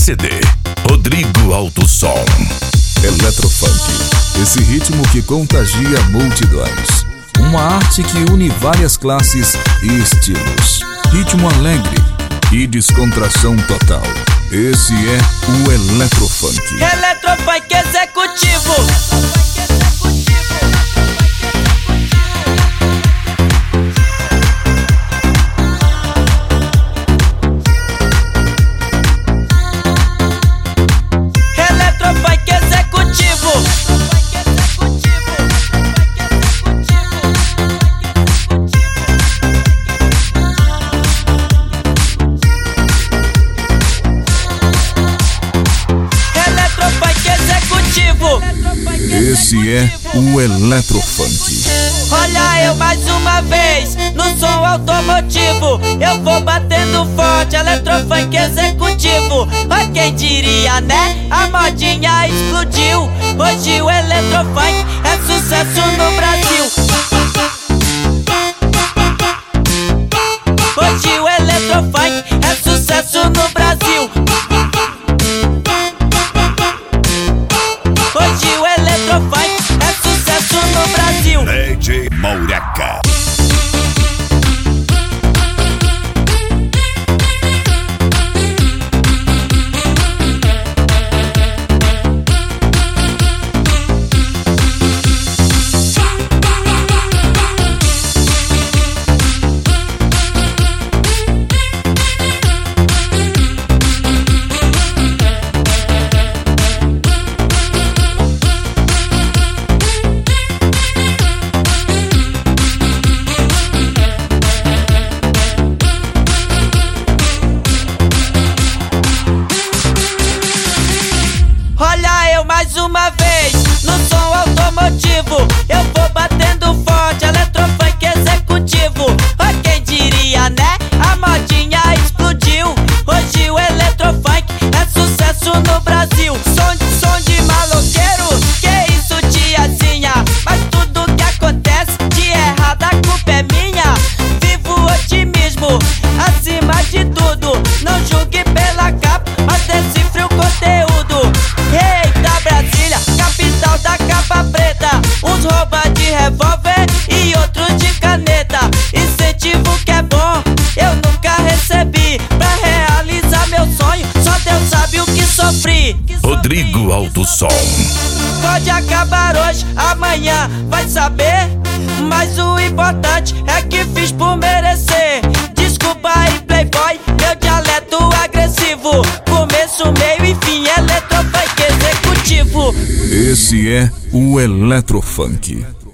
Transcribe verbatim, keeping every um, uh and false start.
C D. Rodrigo Alto Som. Eletrofunk, esse ritmo que contagia multidões. Uma arte que une várias classes e estilos. Ritmo alegre e descontração total. Esse é o Eletrofunk. Eletrofunk executivo. Esse é o Eletrofunk. Olha eu mais uma vez no som automotivo. Eu vou batendo forte, Eletrofunk executivo. Mas quem diria, né? A modinha explodiu. Hoje o Eletrofunk é sucesso no Brasil. Hoje o Eletrofunk é sucesso no Brasil. Hoje o Eletrofunk é sucesso no Brasil. D J Maureca. Mais uma vez no som automotivo. Eu vou batendo forte, Eletrofunk executivo. Oh, quem diria, né? A modinha explodiu. Hoje o Eletrofunk é sucesso no Brasil. Som, som de maloqueiro, que isso, tiazinha? Mas tudo que acontece de errado a culpa é minha. Vivo o otimismo acima de tudo. Não julgue pela capa, mas decifre o conteúdo. Eita Brasília, capital da capa preta. Uns roubam de revólver e outros de caneta. Incentivo que é bom, eu nunca recebi. Pra realizar meu sonho, só Deus sabe o que sofri. Rodrigo Alto Som. Pode acabar hoje, amanhã vai saber. Mas o importante é que fiz por merecer. Desculpa aí playboy, meu dialeto agressivo. Começo, meio e fim, Eletrofunk executivo. Esse é o Eletrofunk.